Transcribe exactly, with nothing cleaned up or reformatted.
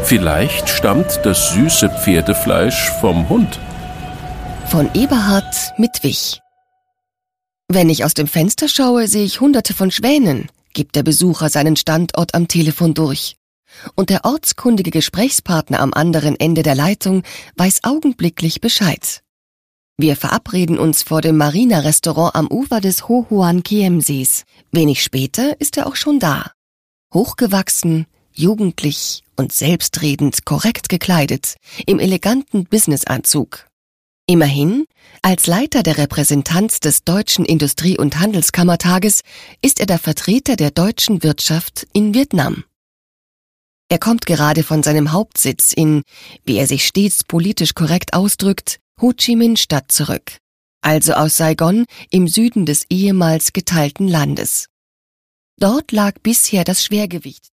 Vielleicht stammt das süße Pferdefleisch vom Hund. Von Eberhard Mitwig. Wenn ich aus dem Fenster schaue, sehe ich hunderte von Schwänen, gibt der Besucher seinen Standort am Telefon durch. Und der ortskundige Gesprächspartner am anderen Ende der Leitung weiß augenblicklich Bescheid. Wir verabreden uns vor dem Marina-Restaurant am Ufer des Hohoan-Kiem-Sees. Wenig später ist er auch schon da. Hochgewachsen, jugendlich und selbstredend korrekt gekleidet, im eleganten Businessanzug. Immerhin, als Leiter der Repräsentanz des Deutschen Industrie- und Handelskammertages ist er der Vertreter der deutschen Wirtschaft in Vietnam. Er kommt gerade von seinem Hauptsitz in, wie er sich stets politisch korrekt ausdrückt, Ho Chi Minh Stadt zurück, also aus Saigon im Süden des ehemals geteilten Landes. Dort lag bisher das Schwergewicht